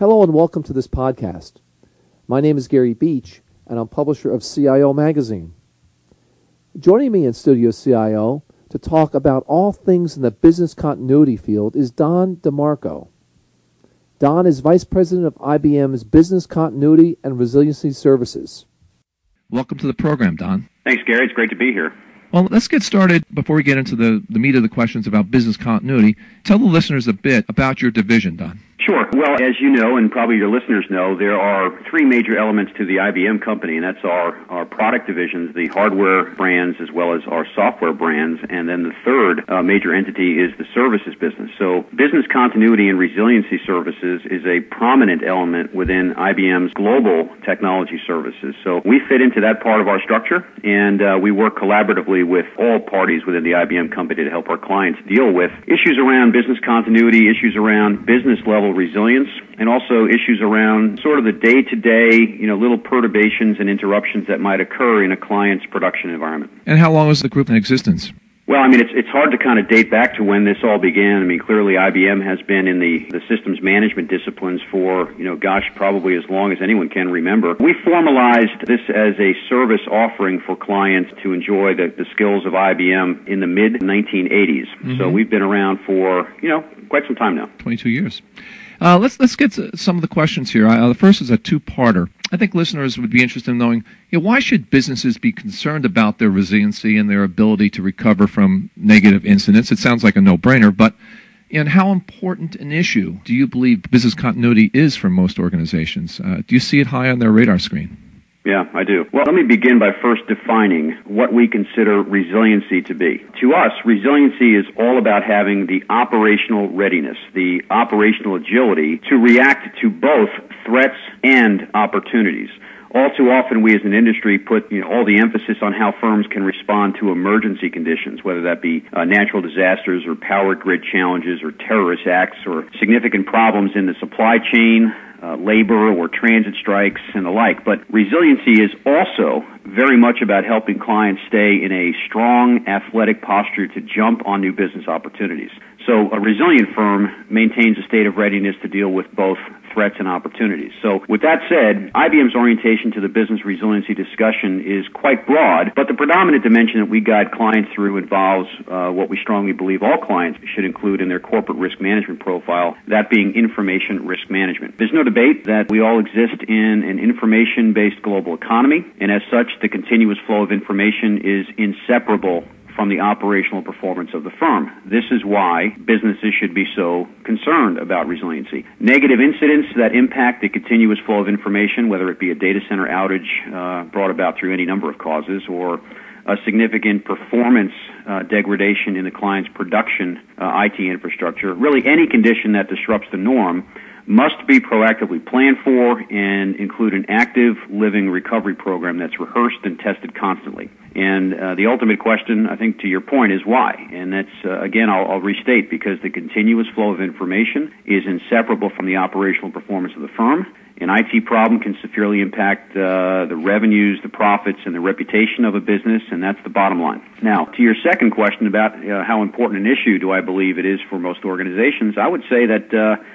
Hello and welcome to this podcast. My name is Gary Beach, and I'm publisher of CIO Magazine. Joining me in Studio CIO to talk about all things in the business continuity field is Don DeMarco. Don is Vice President of IBM's Business Continuity and Resiliency Services. Welcome to the program, Don. Thanks, Gary. It's great to be here. Well, let's get started before we get into the meat of the questions about business continuity. Tell the listeners a bit about your division, Don. Sure. Well, as you know, and probably your listeners know, there are three major elements to the IBM company, and that's our product divisions, the hardware brands, as well as our software brands, and then the third major entity is the services business. So business continuity and resiliency services is a prominent element within IBM's global technology services. So we fit into that part of our structure, and we work collaboratively with all parties within the IBM company to help our clients deal with issues around business continuity, issues around business-level resilience, and also issues around sort of the day-to-day, little perturbations and interruptions that might occur in a client's production environment. And how long is the group in existence? Well, it's hard to kind of date back to when this all began. Clearly IBM has been in the systems management disciplines for, probably as long as anyone can remember. We formalized this as a service offering for clients to enjoy the skills of IBM in the mid-1980s. Mm-hmm. So we've been around for, quite some time now. 22 years. Let's get to some of the questions here. The first is a two-parter. I think listeners would be interested in knowing, why should businesses be concerned about their resiliency and their ability to recover from negative incidents? It sounds like a no-brainer, but how important an issue do you believe business continuity is for most organizations? Do you see it high on their radar screen? Yeah, I do. Well, let me begin by first defining what we consider resiliency to be. To us, resiliency is all about having the operational readiness, the operational agility to react to both threats and opportunities. All too often, we as an industry put all the emphasis on how firms can respond to emergency conditions, whether that be natural disasters or power grid challenges or terrorist acts or significant problems in the supply chain, labor or transit strikes and the like. But resiliency is also very much about helping clients stay in a strong athletic posture to jump on new business opportunities. So a resilient firm maintains a state of readiness to deal with both threats and opportunities. So with that said, IBM's orientation to the business resiliency discussion is quite broad, but the predominant dimension that we guide clients through involves what we strongly believe all clients should include in their corporate risk management profile, that being information risk management. There's no debate that we all exist in an information-based global economy, and as such, the continuous flow of information is inseparable from the operational performance of the firm. This is why businesses should be so concerned about resiliency. Negative incidents that impact the continuous flow of information, whether it be a data center outage brought about through any number of causes, or a significant performance degradation in the client's production IT infrastructure, really any condition that disrupts the norm, must be proactively planned for and include an active living recovery program that's rehearsed and tested constantly. And the ultimate question, I think, to your point, is why? And that's, again, I'll restate, because the continuous flow of information is inseparable from the operational performance of the firm. An IT problem can severely impact the revenues, the profits, and the reputation of a business, and that's the bottom line. Now, to your second question about how important an issue do I believe it is for most organizations, I would say that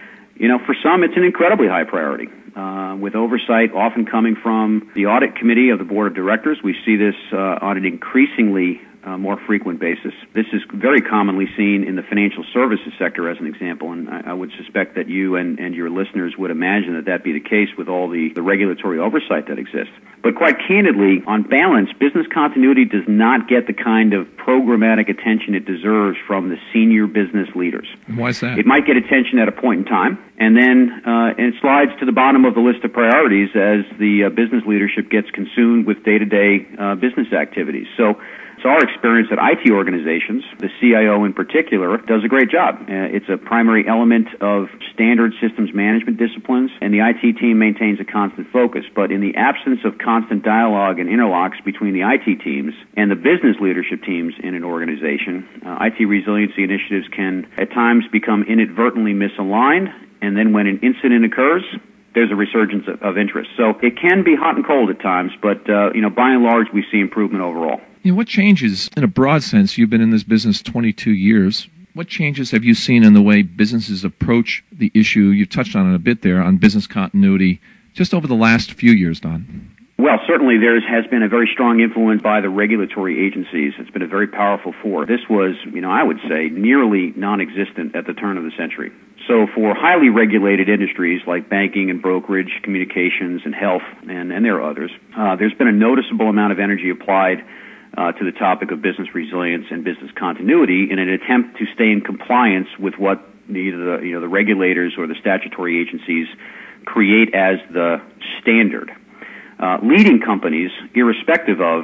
for some, it's an incredibly high priority. With oversight often coming from the audit committee of the board of directors, we see this on an increasingly more frequent basis. This is very commonly seen in the financial services sector as an example, and I would suspect that you and your listeners would imagine that that be the case with all the regulatory oversight that exists. But quite candidly, on balance, business continuity does not get the kind of programmatic attention it deserves from the senior business leaders. Why is that? It might get attention at a point in time, and then it slides to the bottom of the list of priorities as the business leadership gets consumed with day-to-day business activities. So it's our experience that IT organizations, the CIO in particular, does a great job. It's a primary element of standard systems management disciplines, and the IT team maintains a constant focus. But in the absence of constant dialogue and interlocks between the IT teams and the business leadership teams in an organization, IT resiliency initiatives can at times become inadvertently misaligned, and then when an incident occurs, there's a resurgence of interest. So it can be hot and cold at times, but by and large, we see improvement overall. What changes, in a broad sense, you've been in this business 22 years, What changes have you seen in the way businesses approach the issue? You touched on it a bit there, on business continuity, just over the last few years, Don. Well, certainly there has been a very strong influence by the regulatory agencies. It's been a very powerful force. This was, I would say, nearly non-existent at the turn of the century. So for highly regulated industries like banking and brokerage, communications and health, and there are others, there's been a noticeable amount of energy applied to the topic of business resilience and business continuity in an attempt to stay in compliance with what either the regulators or the statutory agencies create as the standard. Leading companies, irrespective of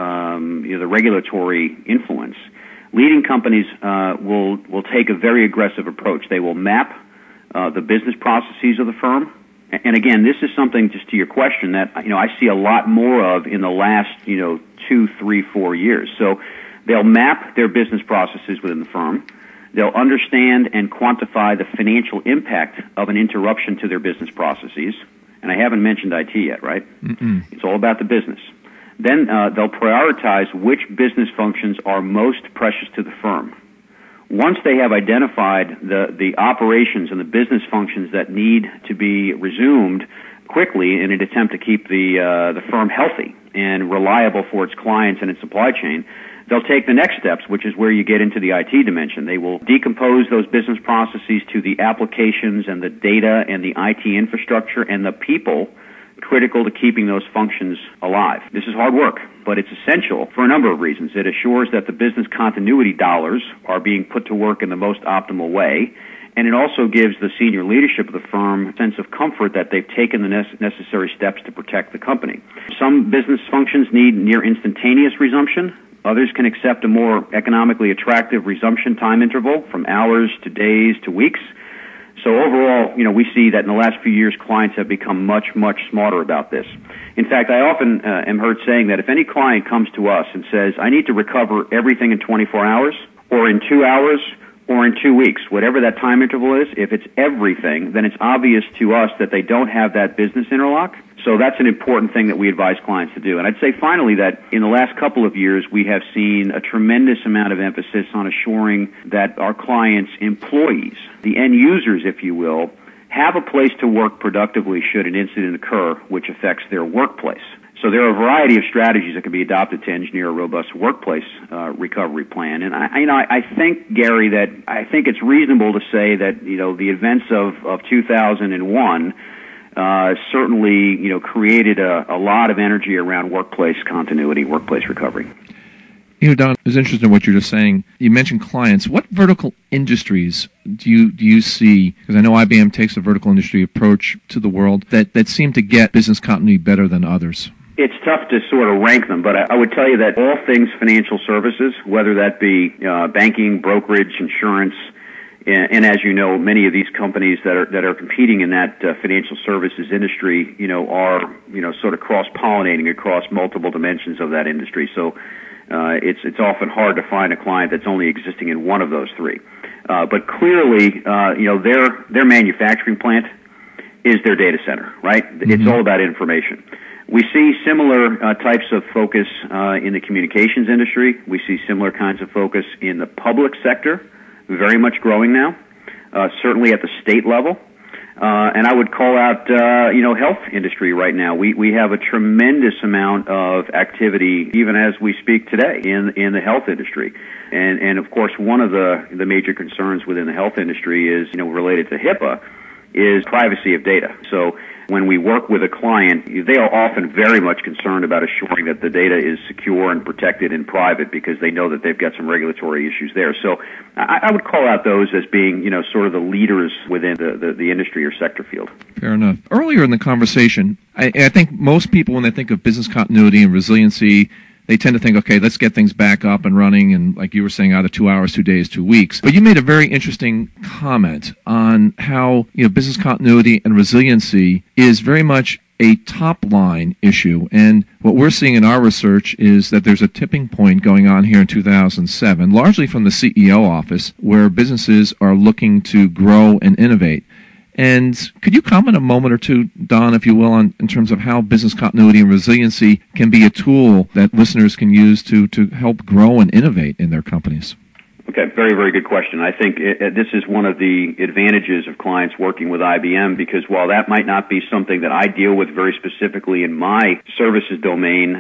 the regulatory influence, leading companies will take a very aggressive approach. They will map the business processes of the firm. And again, this is something, just to your question, that I see a lot more of in the last 2, 3, 4 years. So they'll map their business processes within the firm. They'll understand and quantify the financial impact of an interruption to their business processes. And I haven't mentioned IT yet, right? Mm-mm. It's all about the business. Then they'll prioritize which business functions are most precious to the firm. Once they have identified the operations and the business functions that need to be resumed quickly in an attempt to keep the firm healthy and reliable for its clients and its supply chain, they'll take the next steps, which is where you get into the IT dimension. They will decompose those business processes to the applications and the data and the IT infrastructure and the people critical to keeping those functions alive. This is hard work, but it's essential for a number of reasons. It assures that the business continuity dollars are being put to work in the most optimal way, and it also gives the senior leadership of the firm a sense of comfort that they've taken the necessary steps to protect the company. Some business functions need near instantaneous resumption. Others can accept a more economically attractive resumption time interval from hours to days to weeks. So overall, we see that in the last few years, clients have become much, much smarter about this. In fact, I often am heard saying that if any client comes to us and says, I need to recover everything in 24 hours or in 2 hours or in 2 weeks, whatever that time interval is, if it's everything, then it's obvious to us that they don't have that business interlock. So that's an important thing that we advise clients to do. And I'd say finally that in the last couple of years, we have seen a tremendous amount of emphasis on assuring that our clients' employees, the end users, if you will, have a place to work productively should an incident occur which affects their workplace. So there are a variety of strategies that can be adopted to engineer a robust workplace recovery plan. And I think, Gary, that I think it's reasonable to say that the events of 2001 certainly created a lot of energy around workplace continuity, workplace recovery. Don, it was interesting what you're just saying. You mentioned clients. What vertical industries do you see? Because I know IBM takes a vertical industry approach to the world that seem to get business continuity better than others. It's tough to sort of rank them, but I would tell you that all things financial services, whether that be banking, brokerage, insurance, and as you know, many of these companies that are competing in that financial services industry, are sort of cross-pollinating across multiple dimensions of that industry. So it's often hard to find a client that's only existing in one of those three. But clearly, their manufacturing plant is their data center, right? Mm-hmm. It's all about information. We see similar types of focus in the communications industry. We see similar kinds of focus in the public sector, very much growing now, certainly at the state level. And I would call out, health industry right now. We have a tremendous amount of activity, even as we speak today, in the health industry. And of course, one of the major concerns within the health industry is, related to HIPAA, is privacy of data. So when we work with a client, they are often very much concerned about assuring that the data is secure and protected and private because they know that they've got some regulatory issues there. So I would call out those as being, sort of the leaders within the industry or sector field. Fair enough. Earlier in the conversation, I think most people, when they think of business continuity and resiliency, they tend to think, okay, let's get things back up and running, and like you were saying, either 2 hours, 2 days, 2 weeks. But you made a very interesting comment on how business continuity and resiliency is very much a top-line issue. And what we're seeing in our research is that there's a tipping point going on here in 2007, largely from the CEO office, where businesses are looking to grow and innovate. And could you comment a moment or two, Don, if you will, in terms of how business continuity and resiliency can be a tool that listeners can use to help grow and innovate in their companies? Okay, very, very good question. I think this is one of the advantages of clients working with IBM, because while that might not be something that I deal with very specifically in my services domain,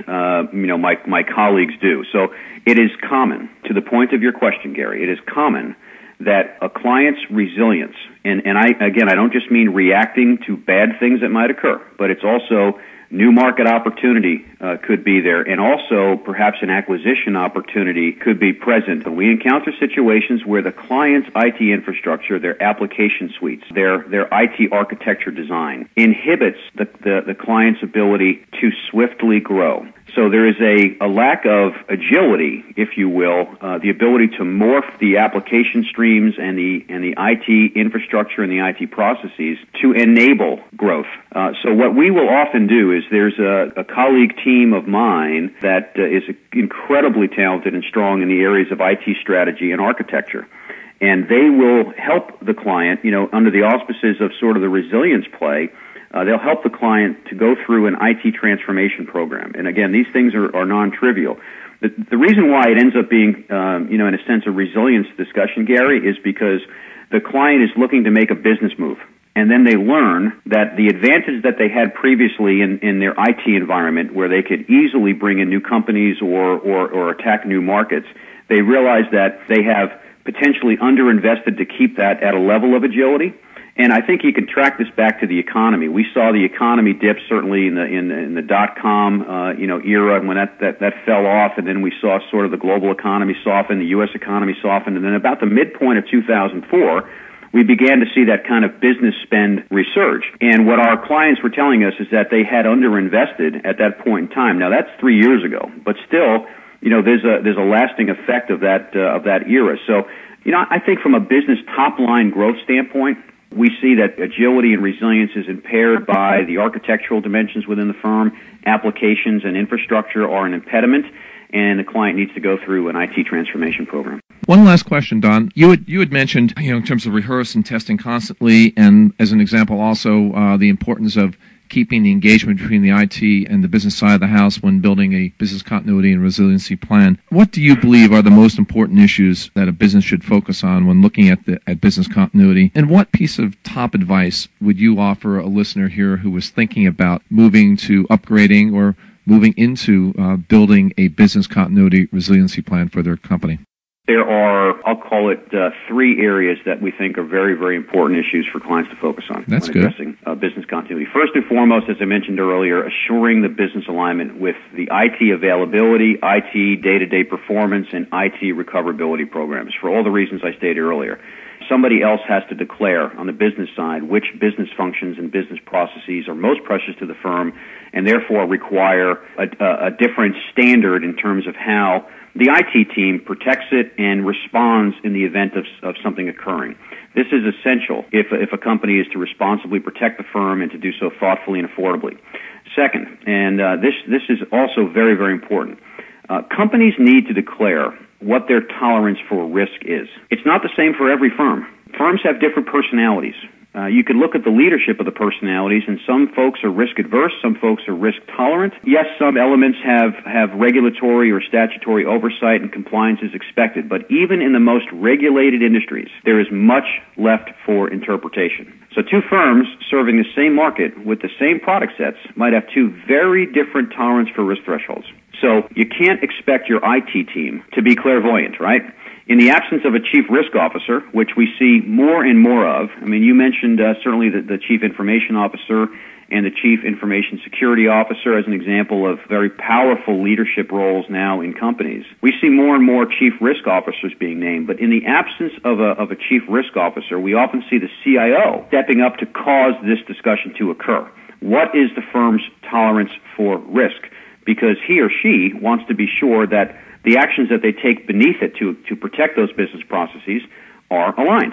my colleagues do. So it is common, to the point of your question, Gary, it is common that a client's resilience, and I don't just mean reacting to bad things that might occur, but it's also new market opportunity could be there, and also perhaps an acquisition opportunity could be present. We encounter situations where the client's IT infrastructure, their application suites, their IT architecture design inhibits the client's ability to swiftly grow. So there is a lack of agility, if you will, the ability to morph the application streams and the IT infrastructure and the IT processes to enable growth. So what we will often do is there's a colleague team of mine that is incredibly talented and strong in the areas of IT strategy and architecture. And they will help the client, under the auspices of sort of the resilience play. They'll help the client to go through an IT transformation program. And again, these things are non-trivial. The reason why it ends up being, in a sense, a resilience discussion, Gary, is because the client is looking to make a business move. And then they learn that the advantage that they had previously in their IT environment, where they could easily bring in new companies or attack new markets, they realize that they have potentially underinvested to keep that at a level of agility. And I think you can track this back to the economy. We saw the economy dip certainly in the .com era, and when that fell off, and then we saw sort of the global economy soften, the U.S. economy soften, and then about the midpoint of 2004, we began to see that kind of business spend resurge. And what our clients were telling us is that they had underinvested at that point in time. Now that's 3 years ago, but still, there's a lasting effect of that era. So, I think from a business top line growth standpoint, we see that agility and resilience is impaired by the architectural dimensions within the firm. Applications and infrastructure are an impediment, and the client needs to go through an IT transformation program. One last question, Don. You had mentioned, in terms of rehearse and testing constantly, and as an example also, the importance of keeping the engagement between the IT and the business side of the house when building a business continuity and resiliency plan. What do you believe are the most important issues that a business should focus on when looking at business continuity? And what piece of top advice would you offer a listener here who was thinking about moving to upgrading or moving into building a business continuity resiliency plan for their company? There are, I'll call it, 3 areas that we think are very, very important issues for clients to focus on when addressing business continuity. First and foremost, as I mentioned earlier, assuring the business alignment with the IT availability, IT day-to-day performance, and IT recoverability programs, for all the reasons I stated earlier. Somebody else has to declare on the business side which business functions and business processes are most precious to the firm and therefore require a different standard in terms of how the IT team protects it and responds in the event of something occurring. This is essential if a company is to responsibly protect the firm and to do so thoughtfully and affordably. Second, and this is also very, very important, companies need to declare what their tolerance for risk is. It's not the same for every firm. Firms have different personalities. You can look at the leadership of the personalities, and some folks are risk adverse, some folks are risk tolerant. Yes, some elements have regulatory or statutory oversight and compliance is expected, but even in the most regulated industries, there is much left for interpretation. So 2 firms serving the same market with the same product sets might have 2 very different tolerance for risk thresholds. So you can't expect your IT team to be clairvoyant, right? In the absence of a chief risk officer, which we see more and more of, you mentioned certainly the chief information officer and the chief information security officer as an example of very powerful leadership roles now in companies. We see more and more chief risk officers being named, but in the absence of a chief risk officer, we often see the CIO stepping up to cause this discussion to occur. What is the firm's tolerance for risk? Because he or she wants to be sure that the actions that they take beneath it to protect those business processes are aligned.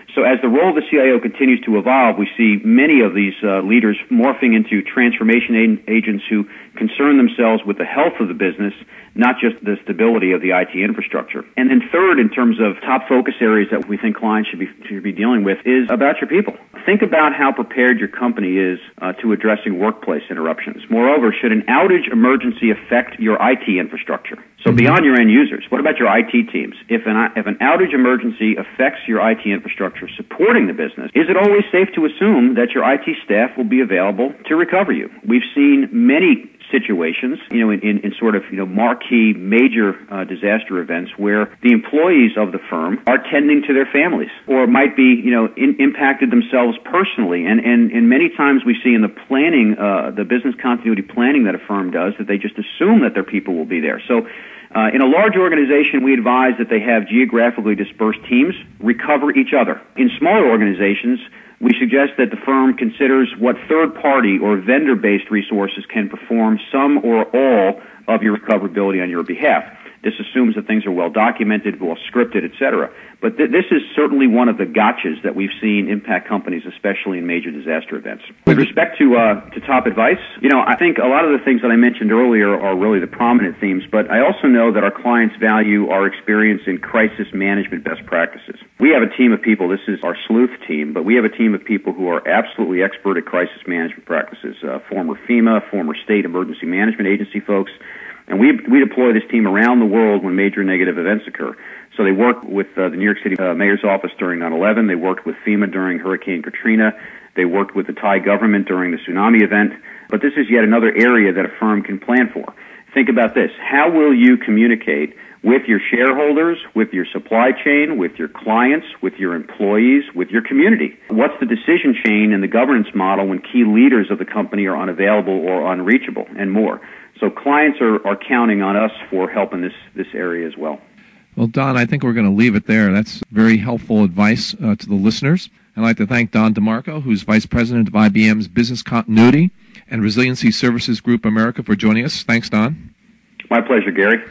So as the role of the CIO continues to evolve, we see many of these leaders morphing into transformation agents who concern themselves with the health of the business, not just the stability of the IT infrastructure. And then third, in terms of top focus areas that we think clients should be dealing with, is about your people. Think about how prepared your company is to addressing workplace interruptions. Moreover, should an outage emergency affect your IT infrastructure? So beyond your end users, what about your IT teams? If an outage emergency affects your IT infrastructure supporting the business, is it always safe to assume that your IT staff will be available to recover you? We've seen many situations, in sort of, marquee major disaster events where the employees of the firm are tending to their families or might be, impacted themselves personally. And many times we see in the planning, the business continuity planning that a firm does, that they just assume that their people will be there. So in a large organization, we advise that they have geographically dispersed teams recover each other. In smaller organizations, we suggest that the firm considers what third-party or vendor-based resources can perform some or all of your recoverability on your behalf. This assumes that things are well documented, well scripted, etc. But this is certainly one of the gotchas that we've seen impact companies, especially in major disaster events. With respect to top advice, I think a lot of the things that I mentioned earlier are really the prominent themes, but I also know that our clients value our experience in crisis management best practices. We have a team of people, this is our sleuth team, but we have a team of people who are absolutely expert at crisis management practices, former FEMA, former state emergency management agency folks. And we deploy this team around the world when major negative events occur. So they work with the New York City Mayor's Office during 9/11. They worked with FEMA during Hurricane Katrina. They worked with the Thai government during the tsunami event. But this is yet another area that a firm can plan for. Think about this. How will you communicate with your shareholders, with your supply chain, with your clients, with your employees, with your community? What's the decision chain and the governance model when key leaders of the company are unavailable or unreachable, and more? So clients are counting on us for help in this area as well. Well, Don, I think we're going to leave it there. That's very helpful advice to the listeners. I'd like to thank Don DeMarco, who's Vice President of IBM's Business Continuity and Resiliency Services Group America, for joining us. Thanks, Don. My pleasure, Gary.